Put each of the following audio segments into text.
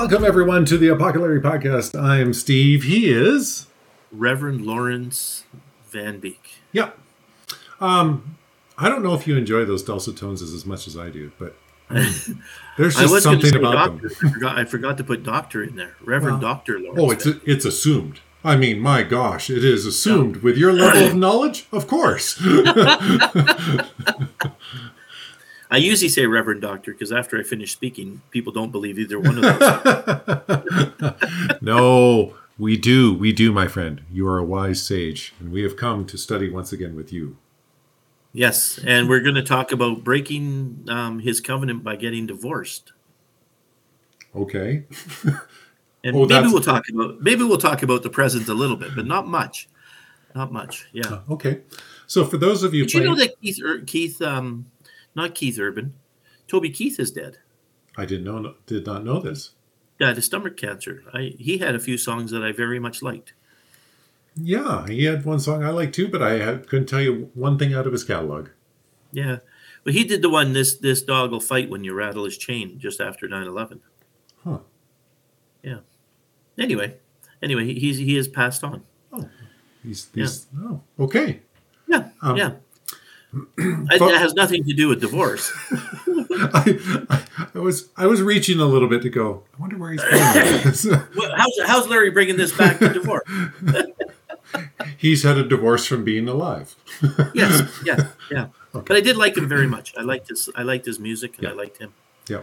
Welcome, everyone, to the Apocalypse Podcast. I am Steve. He is... Reverend Lawrence Van Beek. Yeah. I don't know if you enjoy those dulcet tones as much as I do, but there's just something about them. I forgot to put doctor in there. Reverend Dr. Lawrence. Oh, it's assumed. I mean, my gosh, it is assumed. With your level of knowledge, of course. I usually say Reverend Doctor because after I finish speaking, people don't believe either one of those. No, we do, my friend. You are a wise sage, and we have come to study once again with you. Yes, and we're going to talk about breaking his covenant by getting divorced. Okay. And maybe we'll talk about the present a little bit, but not much. Not much. Yeah. Okay. So for those of you, did you know that not Keith Urban, Toby Keith is dead? I did not know this. Died of stomach cancer. He had a few songs that I very much liked. Yeah, he had one song I liked too, but couldn't tell you one thing out of his catalog. Yeah, but he did the one, this dog will fight when you rattle his chain, just after 9/11. Huh. Yeah. Anyway, he has passed on. Oh, Oh, okay. Yeah, yeah. It has nothing to do with divorce. I was reaching a little bit to go, I wonder where he's going. How's Larry bringing this back to divorce? He's had a divorce from being alive. Yes, yeah. Okay. But I did like him very much. I liked his music, and I liked him. Yeah.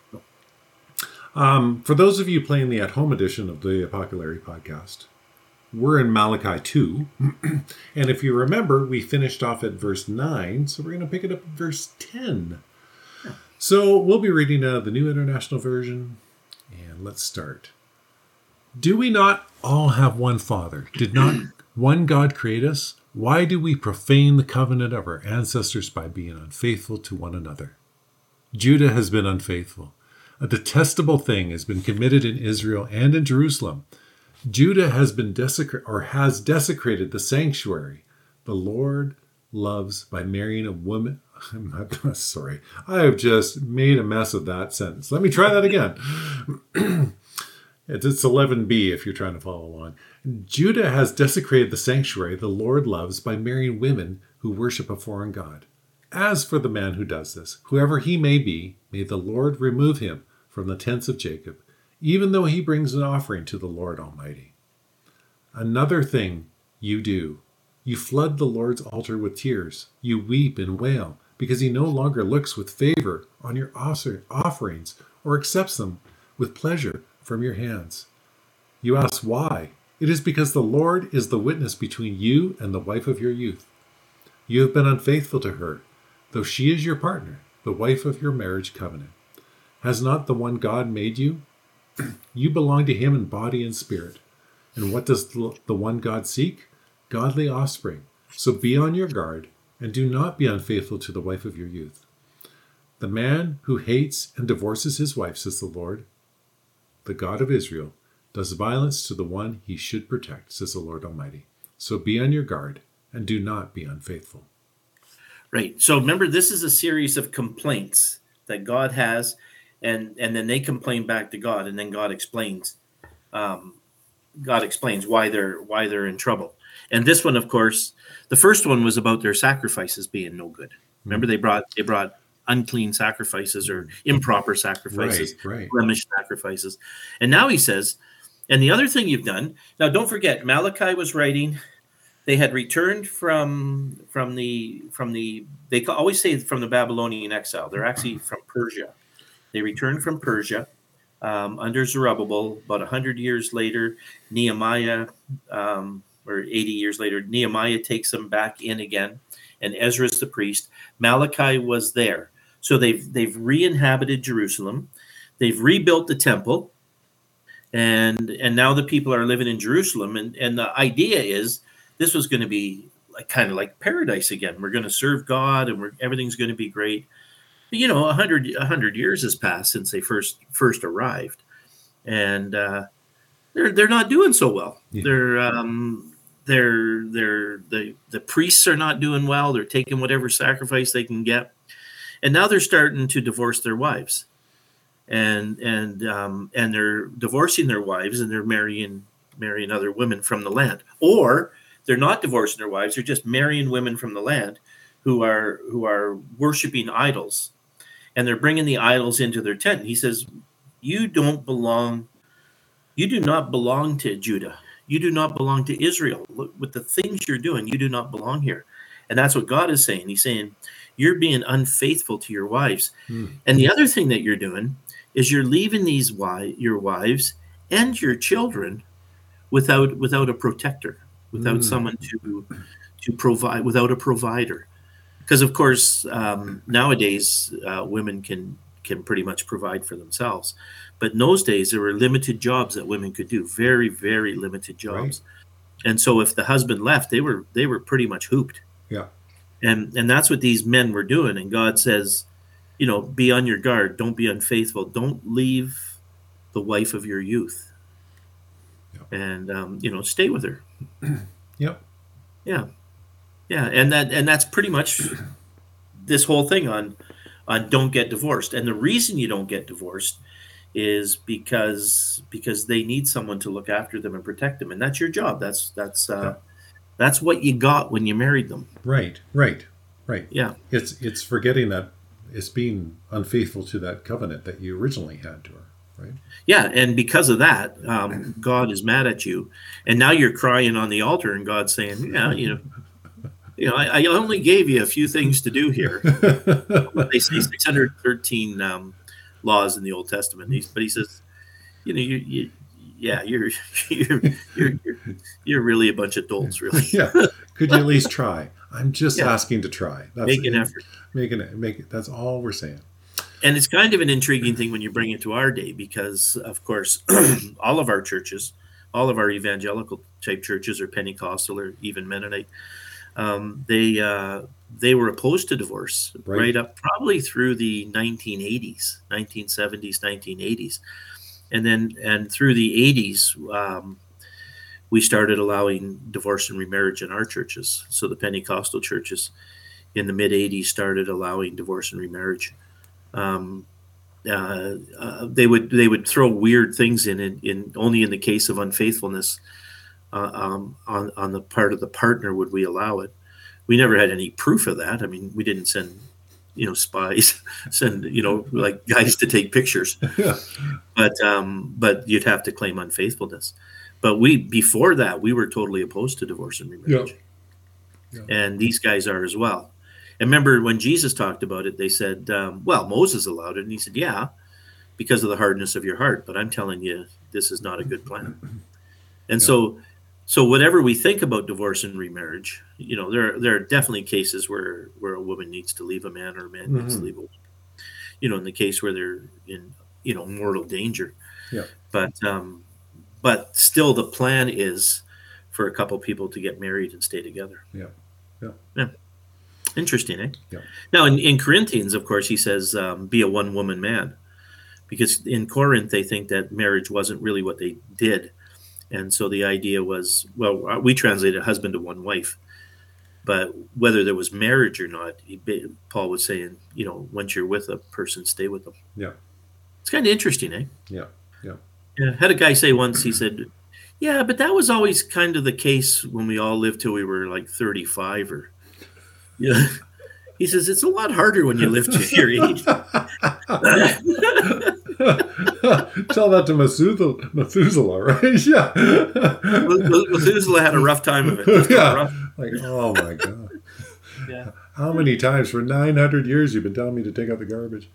For those of you playing the at-home edition of the Apocalypse Podcast, we're in Malachi 2. And if you remember, we finished off at verse 9, so we're going to pick it up at verse 10. Yeah. So we'll be reading the New International Version, and let's start. Do we not all have one Father? Did not one God create us? Why do we profane the covenant of our ancestors by being unfaithful to one another? Judah has been unfaithful. A detestable thing has been committed in Israel and in Jerusalem. Judah has desecrated the sanctuary the Lord loves by marrying a woman. Sorry, I have just made a mess of that sentence. Let me try that again. It's 11b if you're trying to follow along. Judah has desecrated the sanctuary the Lord loves by marrying women who worship a foreign god. As for the man who does this, whoever he may be, may the Lord remove him from the tents of Jacob, even though he brings an offering to the Lord Almighty. Another thing you do, you flood the Lord's altar with tears. You weep and wail because he no longer looks with favor on your offerings or accepts them with pleasure from your hands. You ask why? It is because the Lord is the witness between you and the wife of your youth. You have been unfaithful to her, though she is your partner, the wife of your marriage covenant. Has not the one God made you? You belong to him in body and spirit. And what does the one God seek? Godly offspring. So be on your guard, and do not be unfaithful to the wife of your youth. The man who hates and divorces his wife, says the Lord, the God of Israel, does violence to the one he should protect, says the Lord Almighty. So be on your guard, and do not be unfaithful. Right. So remember, this is a series of complaints that God has, and then they complain back to God, and then God explains. God explains why they're in trouble. And this one, of course, the first one was about their sacrifices being no good. Remember, they brought unclean sacrifices or improper sacrifices, blemished sacrifices. And now he says, and the other thing you've done, now don't forget, Malachi was writing, they had returned from the they always say from the Babylonian exile. They're actually from Persia. They returned from Persia under Zerubbabel. About 100 years later, Nehemiah, or 80 years later, Nehemiah takes them back in again, and Ezra's the priest. Malachi was there. So they've re-inhabited Jerusalem. They've rebuilt the temple, and now the people are living in Jerusalem. And the idea is this was going to be kind of like paradise again. We're going to serve God, and everything's going to be great. But, 100 years has passed since they first arrived, and they're not doing so well. Yeah. The priests are not doing well. They're taking whatever sacrifice they can get. And now they're starting to divorce their wives. and they're divorcing their wives, and they're marrying other women from the land, or they're not divorcing their wives; they're just marrying women from the land who are worshiping idols, and they're bringing the idols into their tent. And he says, "You don't belong. You do not belong to Judah. You do not belong to Israel. Look, with the things you're doing, you do not belong here." And that's what God is saying. He's saying, you're being unfaithful to your wives. And the other thing that you're doing is you're leaving your wives and your children without a protector, without someone to provide, without a provider. Because of course, nowadays women can pretty much provide for themselves. But in those days, there were limited jobs that women could do, very, very limited jobs. Right. And so if the husband left, they were pretty much hooped. Yeah. And that's what these men were doing. And God says, be on your guard. Don't be unfaithful. Don't leave the wife of your youth. Yep. And, stay with her. Yep. Yeah. Yeah. And that's pretty much this whole thing on don't get divorced. And the reason you don't get divorced is because they need someone to look after them and protect them. And that's your job. That's what you got when you married them. Right. Yeah. It's forgetting that it's being unfaithful to that covenant that you originally had to her, right? Yeah, and because of that, God is mad at you, and now you're crying on the altar, and God's saying, I only gave you a few things to do here. They say 613 laws in the Old Testament, but he says, you're really a bunch of dolts, really. Yeah. Could you at least try? I'm just asking to try. Make an effort. Make it. That's all we're saying. And it's kind of an intriguing thing when you bring it to our day, because, of course, all of our churches, all of our evangelical type churches, or Pentecostal or even Mennonite, they were opposed to divorce right up probably through the 1970s, 1980s. And through the 80s, we started allowing divorce and remarriage in our churches. So the Pentecostal churches in the mid 80s started allowing divorce and remarriage. They would throw weird things in only in the case of unfaithfulness on the part of the partner would we allow it. We never had any proof of that. I mean, we didn't send spies, send like guys to take pictures. Yeah. But you'd have to claim unfaithfulness. But before that, we were totally opposed to divorce and remarriage. Yeah. And these guys are as well. And remember when Jesus talked about it, they said, Moses allowed it. And he said, yeah, because of the hardness of your heart. But I'm telling you, this is not a good plan. And so whatever we think about divorce and remarriage, there are definitely cases where a woman needs to leave a man, or a man needs to leave a woman. In the case where they're in, mortal danger. Yeah. But still, the plan is for a couple people to get married and stay together. Yeah. Interesting, eh? Yeah. Now, in Corinthians, of course, he says, be a one-woman man. Because in Corinth, they think that marriage wasn't really what they did. And so the idea was, we translated husband to one wife. But whether there was marriage or not, Paul was saying, once you're with a person, stay with them. Yeah. It's kind of interesting, eh? Yeah. Yeah. I had a guy say once, he said, yeah, but that was always kind of the case when we all lived till we were like 35 or, He says, it's a lot harder when you live to your age. Tell that to Methuselah, right? Yeah. Methuselah had a rough time of it. Yeah. Like, oh my God. Yeah. How many times for 900 years you've been telling me to take out the garbage?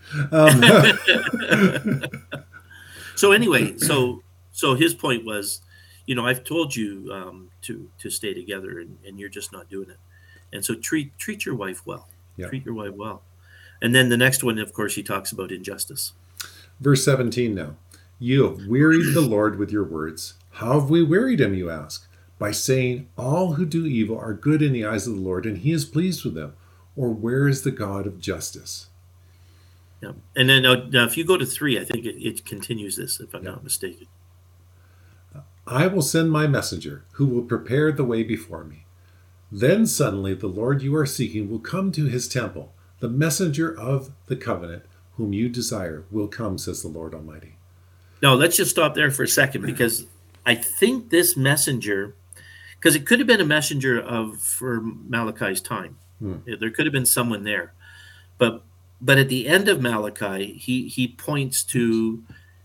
So anyway, so his point was, I've told you to stay together, and you're just not doing it. And so treat your wife well. Yeah. Treat your wife well. And then the next one, of course, he talks about injustice. Verse 17 now. You have wearied the Lord with your words. How have we wearied him, you ask? By saying, all who do evil are good in the eyes of the Lord, and he is pleased with them. Or where is the God of justice? Yeah. And then now if you go to 3, I think it continues this, if I'm not mistaken. I will send my messenger, who will prepare the way before me. Then suddenly the Lord you are seeking will come to his temple, the messenger of the covenant, whom you desire will come, says the Lord Almighty. No, let's just stop there for a second, because I think this messenger, because it could have been a messenger for Malachi's time. There could have been someone there, but at the end of Malachi, he points toward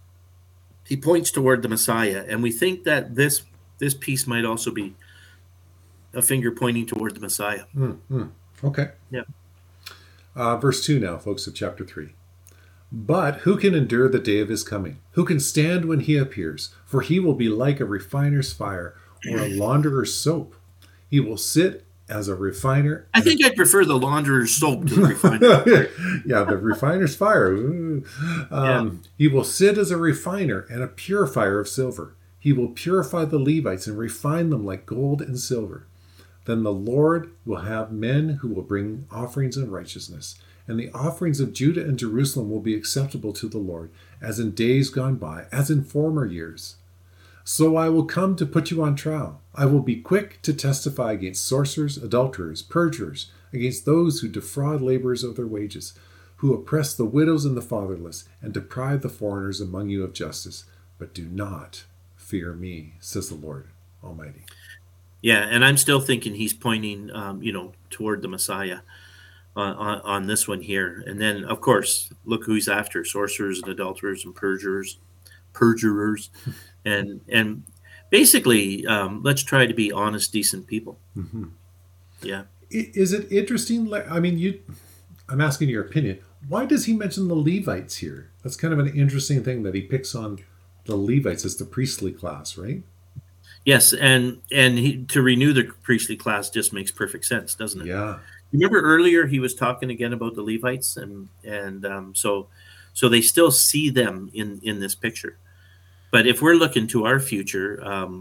the Messiah, and we think that this piece might also be a finger pointing toward the Messiah. Okay. Yeah. Verse 2 now, folks, of chapter 3. But who can endure the day of his coming? Who can stand when he appears? For he will be like a refiner's fire or a launderer's soap. He will sit as a refiner. I think I'd prefer the launderer's soap to the refiner. Yeah, the refiner's fire. He will sit as a refiner and a purifier of silver. He will purify the Levites and refine them like gold and silver. Then the Lord will have men who will bring offerings in righteousness, and the offerings of Judah and Jerusalem will be acceptable to the Lord, as in days gone by, as in former years. So I will come to put you on trial. I will be quick to testify against sorcerers, adulterers, perjurers, against those who defraud laborers of their wages, who oppress the widows and the fatherless, and deprive the foreigners among you of justice. But do not fear me, says the Lord Almighty. Yeah, and I'm still thinking he's pointing, toward the Messiah on this one here. And then, of course, look who he's after: sorcerers and adulterers and perjurers, and basically, let's try to be honest, decent people. Mm-hmm. Yeah. Is it interesting? I mean, I'm asking your opinion. Why does he mention the Levites here? That's kind of an interesting thing that he picks on the Levites as the priestly class, right? Yes, and to renew the priestly class just makes perfect sense, doesn't it? Yeah. Remember earlier he was talking again about the Levites, and so they still see them in this picture. But if we're looking to our future,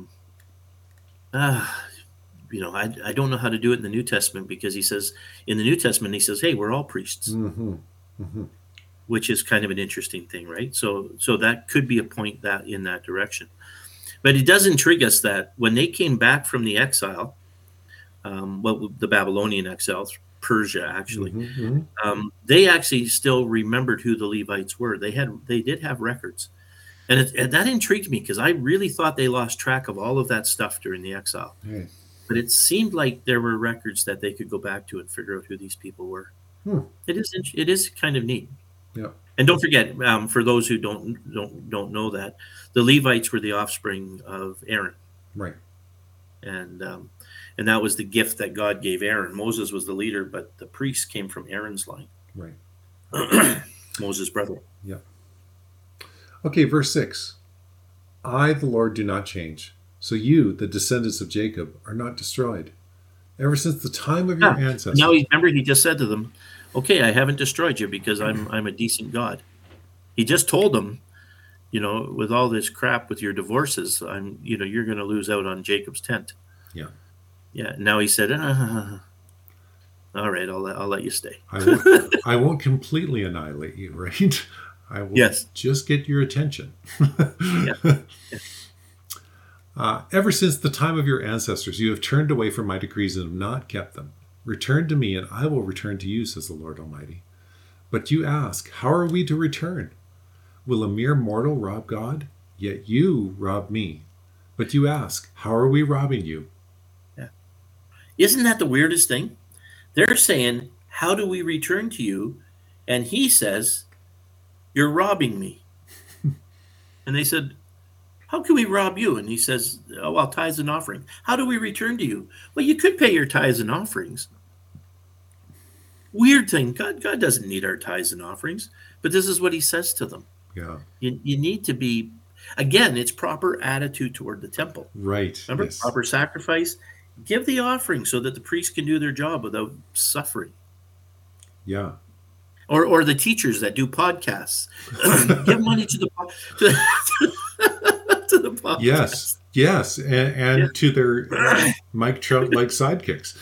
I don't know how to do it in the New Testament, because he says in the New Testament, he says, hey, we're all priests, which is kind of an interesting thing, right? So that could be a point that in that direction. But it does intrigue us that when they came back from the exile, the Babylonian exile, Persia actually, they actually still remembered who the Levites were. They did have records, and that intrigued me, because I really thought they lost track of all of that stuff during the exile. Right. But it seemed like there were records that they could go back to and figure out who these people were. It is kind of neat. Yeah. And don't forget, for those who don't know that, the Levites were the offspring of Aaron. Right. And that was the gift that God gave Aaron. Moses was the leader, but the priests came from Aaron's line. Right. Moses' brother. Yeah. Okay, verse 6. I, the Lord, do not change. So you, the descendants of Jacob, are not destroyed. Ever since the time of your ancestors. Now, remember, he just said to them, okay, I haven't destroyed you because I'm a decent God. He just told them, with all this crap with your divorces, you're going to lose out on Jacob's tent. Yeah. Yeah. Now he said, all right, I'll let you stay. I won't completely annihilate you, right? I will just get your attention. Yeah. Ever since the time of your ancestors, you have turned away from my decrees and have not kept them. Return to me, and I will return to you, says the Lord Almighty. But you ask, how are we to return? Will a mere mortal rob God? Yet you rob me. But you ask, how are we robbing you? Yeah. Isn't that the weirdest thing? They're saying, how do we return to you? And he says, you're robbing me. And they said, how can we rob you? And he says, tithes and offering. How do we return to you? Well, you could pay your tithes and offerings. Weird thing. God doesn't need our tithes and offerings, but this is what he says to them. Yeah. You need to be, again, it's proper attitude toward the temple. Right. Remember, proper sacrifice. Give the offering so that the priests can do their job without suffering. Yeah. Or the teachers that do podcasts. Give money to the podcast. Yes, and to their Mike Trout-like sidekicks.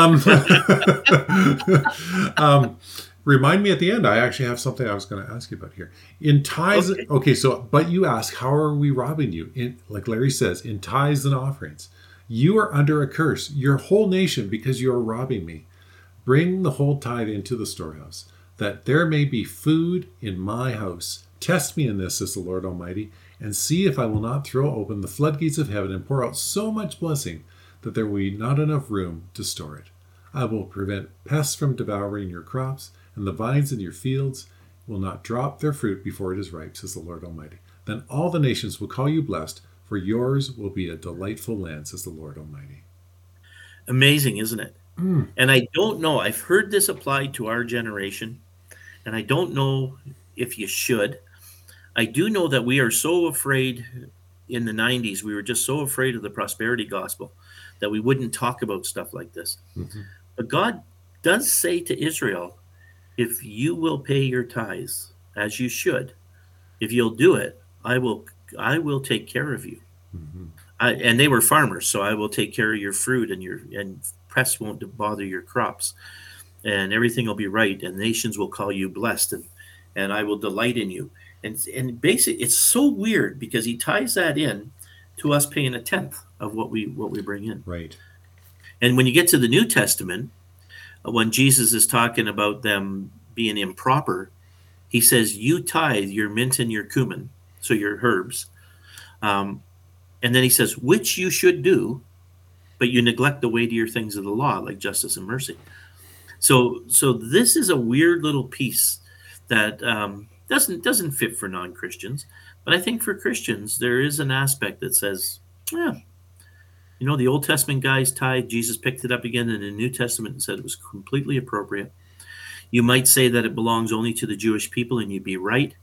Remind me at the end. I actually have something I was going to ask you about here. In tithes, okay. So, but you ask, how are we robbing you? Like Larry says, in tithes and offerings, you are under a curse, your whole nation, because you are robbing me. Bring the whole tithe into the storehouse, that there may be food in my house. Test me in this, says the Lord Almighty, and see if I will not throw open the floodgates of heaven and pour out so much blessing that there will be not enough room to store it. I will prevent pests from devouring your crops, and the vines in your fields will not drop their fruit before it is ripe, says the Lord Almighty. Then all the nations will call you blessed, for yours will be a delightful land, says the Lord Almighty. Amazing, isn't it? And I don't know, I've heard this applied to our generation, and I don't know if you should. I do know that we are so afraid in the 90s, we were just so afraid of the prosperity gospel that we wouldn't talk about stuff like this. Mm-hmm. But God does say to Israel, if you will pay your tithes, as you should, if you'll do it, I will take care of you. Mm-hmm. And they were farmers, so I will take care of your fruit, and pests won't bother your crops, and everything will be right, and nations will call you blessed, and I will delight in you. And basically, it's so weird because he ties that in to us paying a tenth of what we bring in. Right. And when you get to the New Testament, when Jesus is talking about them being improper, he says, you tithe your mint and your cumin, so your herbs. And then he says, which you should do, but you neglect the weightier things of the law, like justice and mercy. So this is a weird little piece that doesn't fit for non-Christians. But I think for Christians, there is an aspect that says, yeah, the Old Testament guys tithe. Jesus picked it up again in the New Testament and said it was completely appropriate. You might say that it belongs only to the Jewish people, and you'd be right.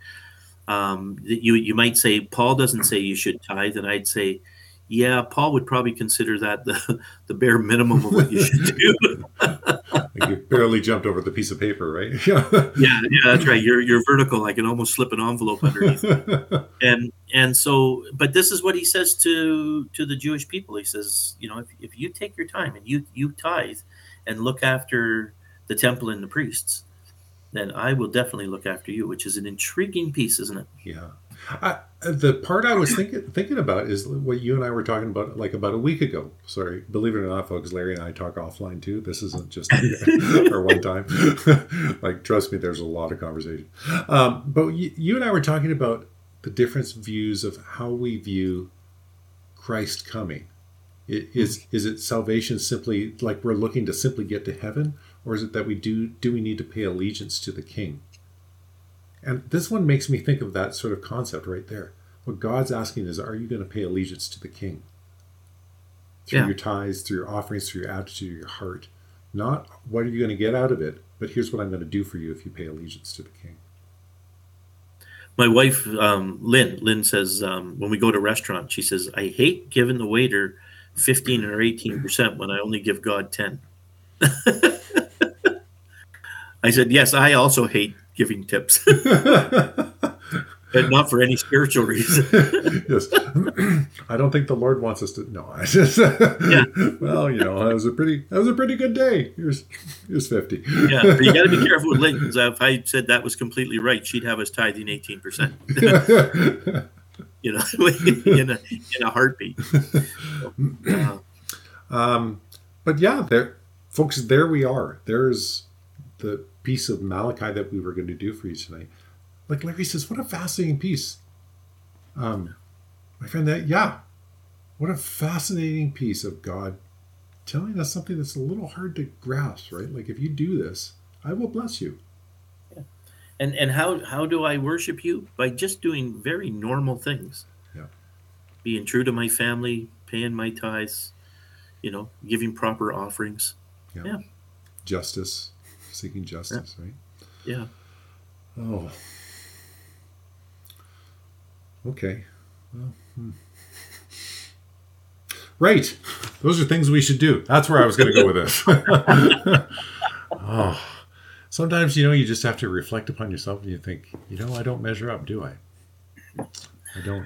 You might say Paul doesn't say you should tithe, and I'd say, yeah, Paul would probably consider that the bare minimum of what you should do. Like you barely jumped over the piece of paper, right? yeah, that's right. You're vertical. I can almost slip an envelope underneath. And so, but this is what he says to the Jewish people. He says, if you take your time and you tithe and look after the temple and the priests, then I will definitely look after you, which is an intriguing piece, isn't it? Yeah. The part I was thinking about is what you and I were talking about like about a week ago. Sorry, believe it or not, folks, Larry and I talk offline too. This isn't just our one time. Like, trust me, there's a lot of conversation. But you and I were talking about the different views of how we view Christ coming. Is it salvation simply like we're looking to simply get to heaven, or is it that we need to pay allegiance to the King? And this one makes me think of that sort of concept right there. What God's asking is, are you going to pay allegiance to the King? Through your tithes, through your offerings, through your attitude, your heart. Not what are you going to get out of it, but here's what I'm going to do for you if you pay allegiance to the King. My wife, Lynn says, when we go to a restaurant, she says, I hate giving the waiter 15 or 18% when I only give God 10. I said, yes, I also hate giving tips, but not for any spiritual reason. Yes, I don't think the Lord wants us to. No, I just. Well, that was a pretty good day. Here's 50. Yeah, but you got to be careful with Lynn, because if I said that was completely right, she'd have us tithing 18%. In a heartbeat. But yeah, folks, there we are. There's the piece of Malachi that we were going to do for you tonight. Like Larry says, what a fascinating piece. My friend, what a fascinating piece of God telling us something that's a little hard to grasp, right? Like, if you do this, I will bless you. Yeah. And how do I worship you? By just doing very normal things. Yeah. Being true to my family, paying my tithes, giving proper offerings. Yeah. Justice. Seeking justice, right? Yeah. Oh. Okay. Well, Right. Those are things we should do. That's where I was going to go with this. Oh. Sometimes, you just have to reflect upon yourself and you think, I don't measure up, do I? I don't.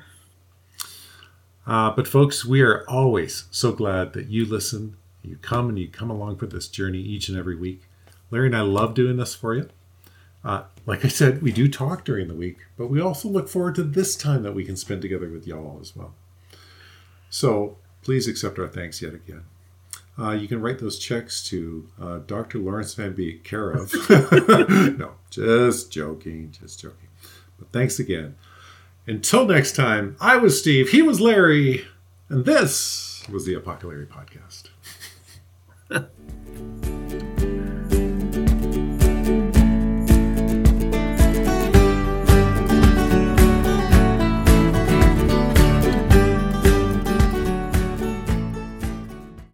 But folks, we are always so glad that you listen, you come along for this journey each and every week. Larry and I love doing this for you. Like I said, we do talk during the week, but we also look forward to this time that we can spend together with y'all as well. So please accept our thanks yet again. You can write those checks to Dr. Lawrence Van Beek, care of. No, just joking. But thanks again. Until next time, I was Steve, he was Larry, and this was the Apocalypse Podcast.